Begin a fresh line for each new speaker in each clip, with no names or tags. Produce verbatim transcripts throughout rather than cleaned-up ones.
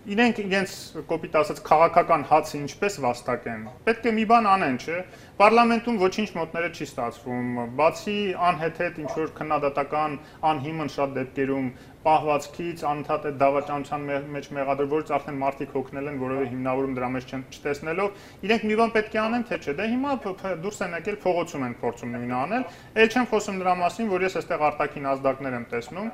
իրենք իրենց կոպիտ ասած քաղաքական հացը ինչպես վաստակեն, պետք է մի բան անեն, չէ՞։ Պարլամենտում ոչինչ մոտները չի ստացվում, բացի անհեթեթ ինչ որ քննադատական անհիմն շատ դեպքերում պահվածքից, անընդհատ այդ դավաճանության մեջ մեղադրվորից արդեն մարդիկ հոգնել են, որովհետեւ հիմնավորում դրա մեջ չտեսնելով, իրենք մի բան պետք է անեն, թե չէ։ Դե հիմա դուրս են եկել փողոցում են փորձում նույնը անել, ել չեմ խոսում նրա մասին, որ ես այստեղ արտաքին ազդակներ եմ տեսնում,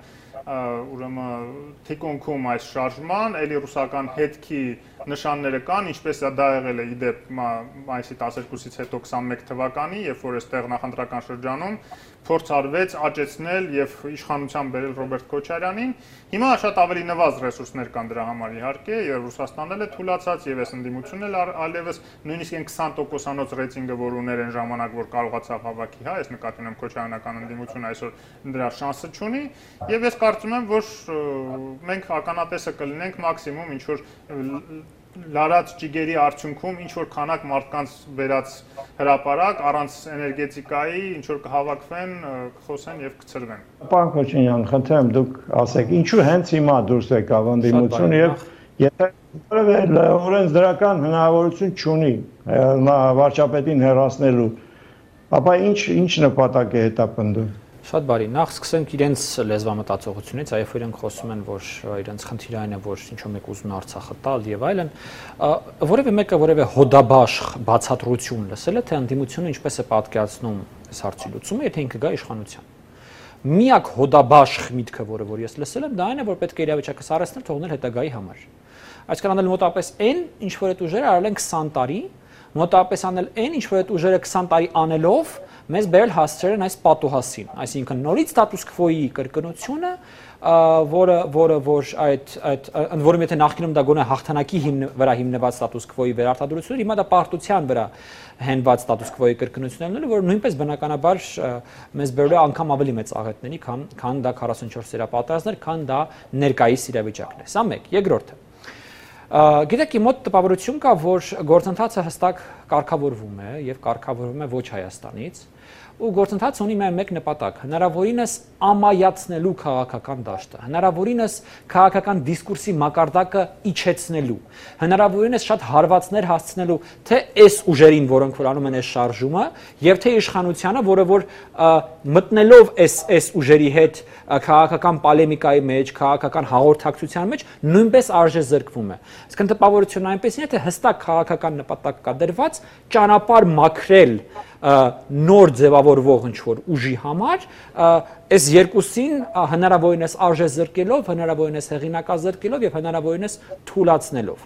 ուրեմն թիկունքում այս շարժման, էլի ռուսական հետքի նշանները կան, ինչպես դա եղել է իդեպ մայիսի տասներկուսից հետո քսանմեկ թվականի, երբ որ այստեղ նախընտրական շրջանում փորձ արվեց աճեցնել եւ իշխանության բերել Ռոբերտ Քոչարյանին։ Հիմա շատ ավելի նվազ ռեսուրսներ կան դրա համար իհարկե, եւ Ռուսաստանն էլ է թուլացած եւ այս ընդդիմությունն էլ այլևս նույնիսկ այն քսան տոկոսանոց ռեյտինգը, որ ուներ այն ժամանակ, որ կարողացավ հավաքի, հա, այս նկատի ունեմ Քոչարյանական ընդդիմությունը այսօր դրա շանսը չունի, եւ ես կարծում եմ, որ մենք ականատեսը կլինենք մաքսիմում ինչ որ լարած ճիգերի արդյունքում ինչ որ քանակ մարդկանց վերած հրապարակ առանց էներգետիկայի ինչ որ կհավաքվեն, կխոսեն եւ կծրվեն։
Պարոն Քոչարյան, խնդրեմ դուք ասեք, ինչու հենց հիմա դուրս եկավ ընդդիմությունը եւ եթե որևէ օրենսդրական հնարավորություն չունի վարչապետին հեռացնելու, ապա ինչ ինչ նպատակ է հետապնդում։
Շատ բարի, նախ սկսենք իրենց լեզվամտածողությունից, այո, իրենք խոսում են, որ իրենց խնդիրը այն է, որ ինչ-որ մեկ ուզում է Արցախը տալ եւ այլն, որևէ մեկը որևէ հոդաբաշխ բացատրություն լսել է, թե ընդդիմությունը ինչպես է պատկերացնում այս հարցի լուծումը, եթե ինքը գա իշխանության։ Միակ հոդաբաշխ միտքը, որը որ ես լսել եմ, դա այն է, որ պետք է իրավիճակը սարսնել, թողնել հետագայի համար։ Այսինքն անել մոտապես այն, ինչ որ այդ ուժերը արել են քսան տարի, մոտապես անել այն, ինչ որ այդ ուժերը քսան տարի անելով մեզ բերել հասցրել են այս պատուհասին, այսինքն նորից ստատուս քվոյի կրկնությունը, որը որը որ այդ այդ ընդ որում եթե նախկինում դա գոնե հաղթանակի վրա հիմնված ստատուս քվոյի վերարտադրություն, հիմա դա պարտության վրա հենված ստատուս քվոյի կրկնությունն է, որը նույնպես բնականաբար մեզ բերել է անգամ ավելի մեծ աղետների, քան քան դա քառասունչորս սերապատերազմներ, քան դա ներկայիս իրավիճակն է։ Սա մեկ, երկրորդը։ Գիտեք, իմ մոտ տպավորություն կա, որ գործընթացը հստակ կարգավորվում է եւ կարգավորվում է ոչ Հայաստանից, ու գործընթացը ունի միայն մեկ նպատակ՝ հնարավորինս ամայացնելու քաղաքական դաշտը, հնարավորինս քաղաքական դիսկուրսի մակարդակը իջեցնելու, հնարավորինս շատ հարվածներ հասցնելու թե այս ուժերին, որոնք որ անում են այս շարժումը, եւ թե իշխանությանը, որը որ մտնելով այս այս ուժերի հետ քաղաքական պոլեմիկայի մեջ, քաղաքական հաղորդակցության մեջ նույնպես արժե զրկվում է։ Այսինքն տպավորությունն այնպեսին է, թե հստակ քաղաքական նպատակ կա դրված ճանապարհ մաքրել նոր ձևավորվող ինչ-որ ուժի համար, այս երկուսին հնարավորինս արժե զրկելով, հնարավորինս հեղինակազրկելով եւ հնարավորինս թուլացնելով։